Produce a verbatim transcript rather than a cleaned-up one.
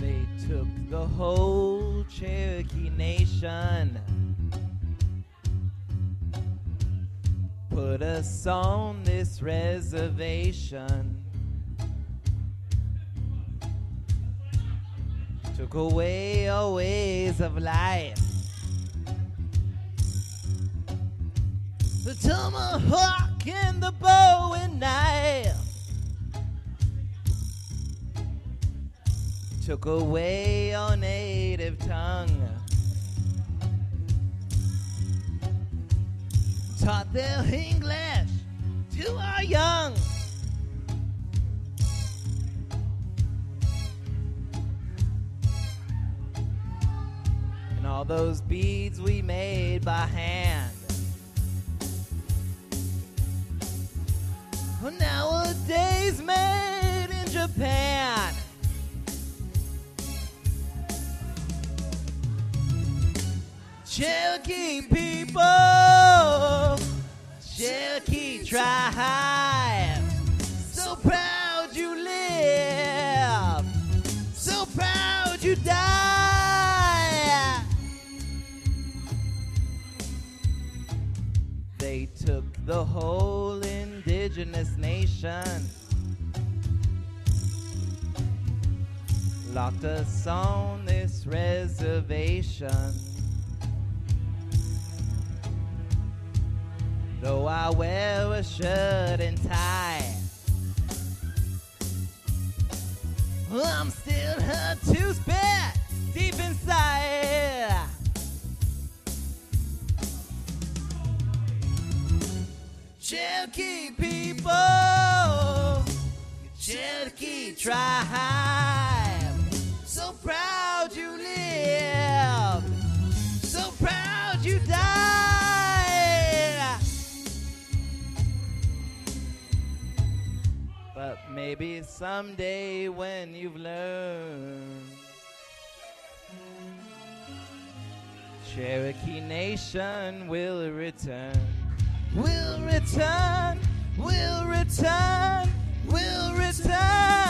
They took the whole Cherokee Nation, put us on this reservation, took away our ways of life. The tomahawk and the bow and knife took away our native tongue, taught their English to our young. And all those beads we made by hand are nowadays made in Japan. Cherokee people, Cherokee tribe, so proud you live, so proud you die. They took the whole indigenous nation, locked us on this reservation. Though I wear a shirt and tie, I'm still hurt to spit deep inside. Cherokee people, Cherokee tribe, so proud you live, so proud you die. But maybe someday when you've learned, Cherokee Nation will return, will return, will return, will return.